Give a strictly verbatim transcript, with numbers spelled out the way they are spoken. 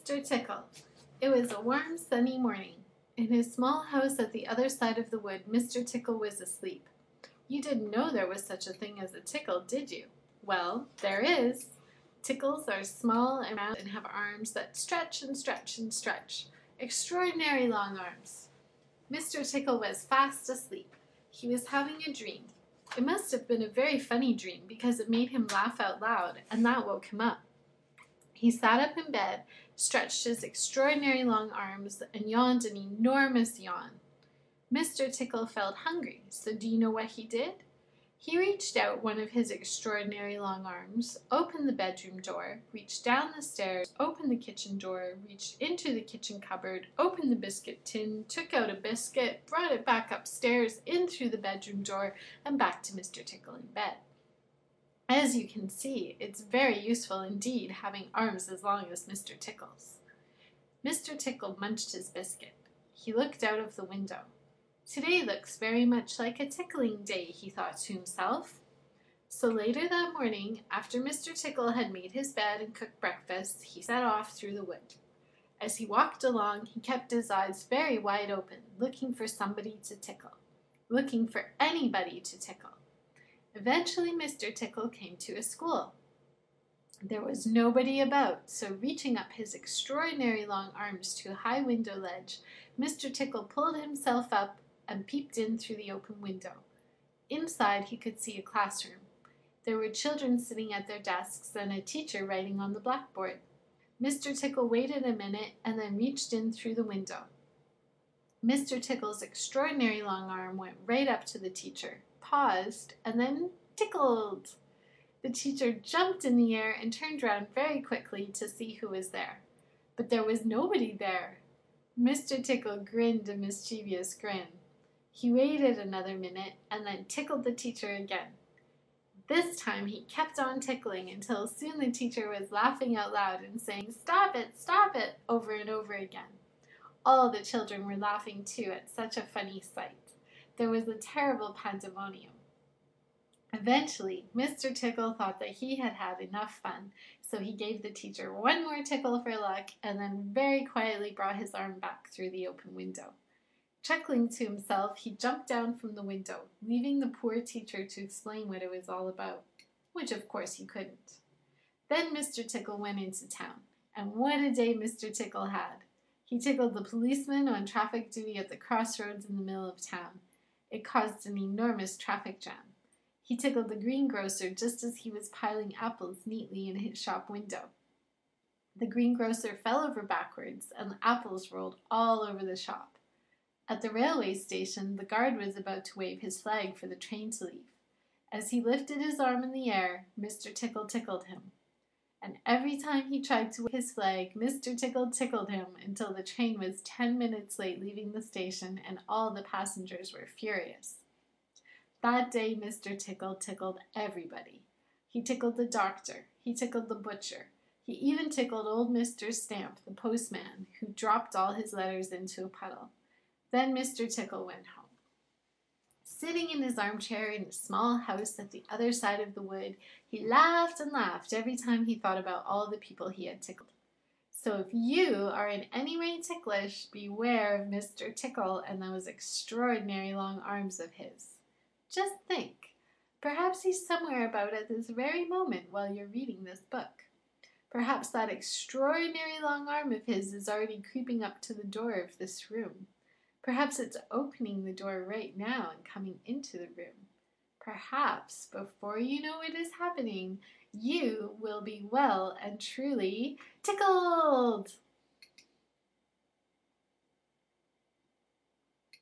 Mister Tickle. It was a warm, sunny morning. In his small house at the other side of the wood, Mister Tickle was asleep. You didn't know there was such a thing as a tickle, did you? Well, there is. Tickles are small and round and have arms that stretch and stretch and stretch. Extraordinary long arms. Mister Tickle was fast asleep. He was having a dream. It must have been a very funny dream because it made him laugh out loud, and that woke him up. He sat up in bed, stretched his extraordinary long arms, and yawned an enormous yawn. Mister Tickle felt hungry, so do you know what he did? He reached out one of his extraordinary long arms, opened the bedroom door, reached down the stairs, opened the kitchen door, reached into the kitchen cupboard, opened the biscuit tin, took out a biscuit, brought it back upstairs, in through the bedroom door, and back to Mister Tickle in bed. As you can see, it's very useful indeed having arms as long as Mister Tickle's. Mister Tickle munched his biscuit. He looked out of the window. Today looks very much like a tickling day, he thought to himself. So later that morning, after Mister Tickle had made his bed and cooked breakfast, he set off through the wood. As he walked along, he kept his eyes very wide open, looking for somebody to tickle, looking for anybody to tickle. Eventually, Mister Tickle came to a school. There was nobody about, so reaching up his extraordinary long arms to a high window ledge, Mister Tickle pulled himself up and peeped in through the open window. Inside, he could see a classroom. There were children sitting at their desks and a teacher writing on the blackboard. Mister Tickle waited a minute and then reached in through the window. Mister Tickle's extraordinary long arm went right up to the teacher, paused, and then tickled. The teacher jumped in the air and turned round very quickly to see who was there. But there was nobody there. Mister Tickle grinned a mischievous grin. He waited another minute and then tickled the teacher again. This time he kept on tickling until soon the teacher was laughing out loud and saying, "Stop it, stop it," over and over again. All the children were laughing too at such a funny sight. There was a terrible pandemonium. Eventually, Mister Tickle thought that he had had enough fun, so he gave the teacher one more tickle for luck and then very quietly brought his arm back through the open window. Chuckling to himself, he jumped down from the window, leaving the poor teacher to explain what it was all about, which of course he couldn't. Then Mister Tickle went into town, and what a day Mister Tickle had! He tickled the policeman on traffic duty at the crossroads in the middle of town. It caused an enormous traffic jam. He tickled the greengrocer just as he was piling apples neatly in his shop window. The greengrocer fell over backwards, and the apples rolled all over the shop. At the railway station, the guard was about to wave his flag for the train to leave. As he lifted his arm in the air, Mister Tickle tickled him. And every time he tried to wave his flag, Mister Tickle tickled him until the train was ten minutes late leaving the station and all the passengers were furious. That day, Mister Tickle tickled everybody. He tickled the doctor. He tickled the butcher. He even tickled old Mister Stamp, the postman, who dropped all his letters into a puddle. Then Mister Tickle went home. Sitting in his armchair in a small house at the other side of the wood, he laughed and laughed every time he thought about all the people he had tickled. So if you are in any way ticklish, beware of Mister Tickle and those extraordinary long arms of his. Just think, perhaps he's somewhere about at this very moment while you're reading this book. Perhaps that extraordinary long arm of his is already creeping up to the door of this room. Perhaps it's opening the door right now and coming into the room. Perhaps, before you know what is happening, you will be well and truly tickled!